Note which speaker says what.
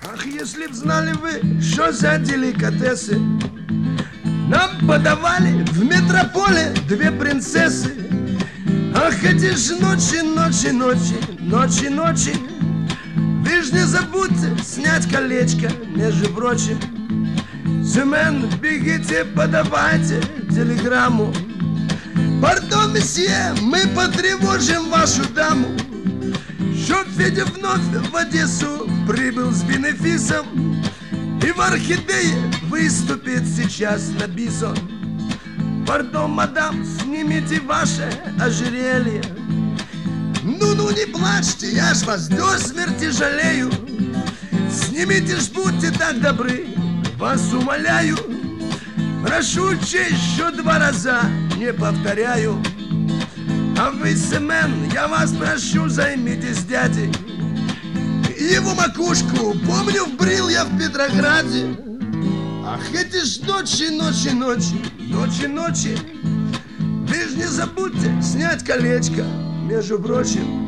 Speaker 1: Ах, если б знали вы, что за деликатесы нам подавали в метрополе две принцессы. Ах, эти ж ночи, ночи, ночи, ночи, ночи. Вы ж не забудьте снять колечко, между прочим. Семен, бегите, подавайте телеграмму. Пардон, месье, мы потревожим вашу даму. Чтоб Федя вновь в Одессу прибыл с бенефисом и в орхидее выступит сейчас на бизон. Пардон, мадам, снимите ваше ожерелье. Ну, не плачьте, я ж вас до смерти жалею. Снимите ж, будьте так добры, вас умоляю. Прошу честь, что 2 раза не повторяю. А вы, Семен, я вас прошу, займитесь дядей. Его макушку, помню, вбрил я в Петрограде. Ах, эти ж ночи, ночи, ночи, ночи, ночи. Вы ж не забудьте снять колечко, между прочим.